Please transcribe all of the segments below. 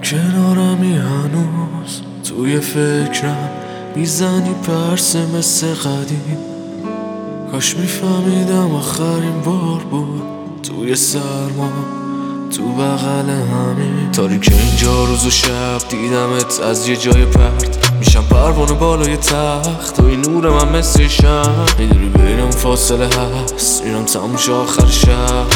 کنارمی هنوز توی فکرم میزنی پرسه مثل قدیم. کاش میفهمیدم آخرین بار بود توی سرما تو بغل همین تاریک اینجا روز و شب دیدمت از یه جای پرت میشم پروانه بالای تخت و این نور من مثل شم میدونی بینم فاصله هست میرم تموش آخر شب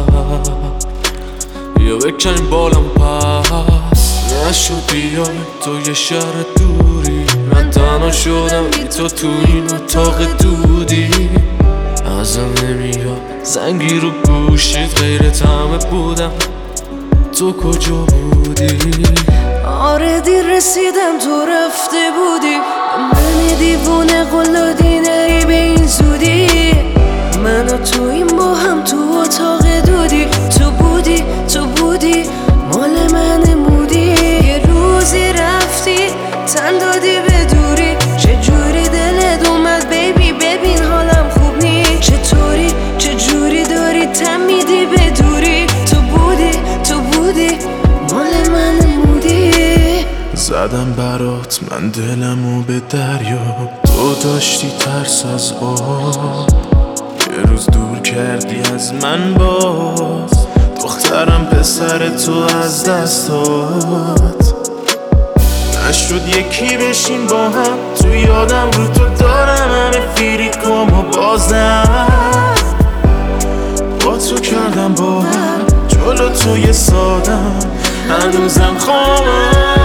بیا بکنیم بالم پس نشد بیای تو یه شهر دوری من تنها شدم بی تو این اتاق دودی ازم نمیاد زنگی رو گوشید غیرت همه بودم تو کجا بودی؟ آره دیر رسیدم تو رفته بودی من دیوونه قلادی نری به این زودی من و تو این با هم تو اتاق دودی تو بودی مال من نمودی یه روزی رفتی تن دادی به دوری چجوری دلت اومد بیبی ببین حالم خوب نی چه جوری داری تن میدی به دوری تو بودی مال من نمودی زدم برات من دلمو به دریا تو داشتی ترس از آب یه روز دور کردی از من باز دخترم پسر تو از دستات نشد یکی بشین با هم تو یادم رو تو دارم همه فیریکامو بازم با تو کردم با هم جلو تو یه سادم هنوزم خواهم